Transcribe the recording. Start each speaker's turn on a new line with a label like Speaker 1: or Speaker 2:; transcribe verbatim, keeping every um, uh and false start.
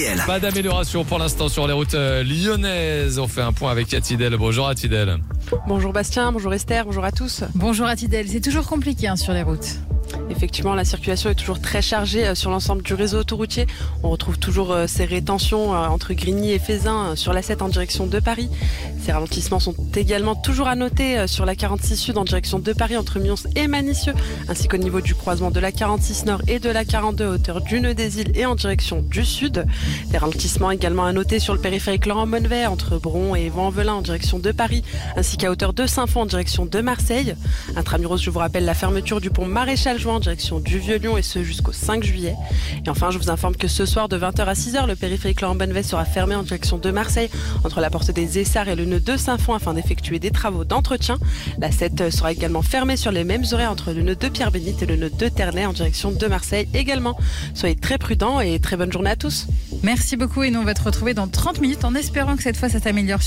Speaker 1: Pas d'amélioration pour l'instant sur les routes euh, lyonnaises. On fait un point avec Atidel. Bonjour Atidel.
Speaker 2: Bonjour Bastien, bonjour Esther, bonjour à tous.
Speaker 3: Bonjour Atidel, c'est toujours compliqué hein, sur les routes.
Speaker 2: Effectivement, la circulation est toujours très chargée sur l'ensemble du réseau autoroutier. On retrouve toujours ces rétentions entre Grigny et Fézin sur l'A sept en direction de Paris. Ces ralentissements sont également toujours à noter sur la quarante-six Sud en direction de Paris entre Mions et Manicieux, ainsi qu'au niveau du croisement de la quarante-six Nord et de la quarante-deux à hauteur du Nœud des Îles et en direction du Sud. Des ralentissements également à noter sur le périphérique Laurent-Bonnevet entre Bron et Vaux-en-Velin en direction de Paris, ainsi qu'à hauteur de Saint-Fond en direction de Marseille. Intramuros, je vous rappelle la fermeture du pont Maréchal Juin en direction du Vieux-Lyon et ce jusqu'au cinq juillet. Et enfin, je vous informe que ce soir de vingt heures à six heures, le périphérique Laurent-Bonnevet sera fermé en direction de Marseille entre la porte des Essarts et le nœud de Saint-Fond afin d'effectuer des travaux d'entretien. La sept sera également fermée sur les mêmes horaires entre le nœud de Pierre-Bénite et le nœud de Ternay en direction de Marseille également. Soyez très prudents et très bonne journée à tous.
Speaker 3: Merci beaucoup et nous on va te retrouver dans trente minutes en espérant que cette fois ça s'améliore.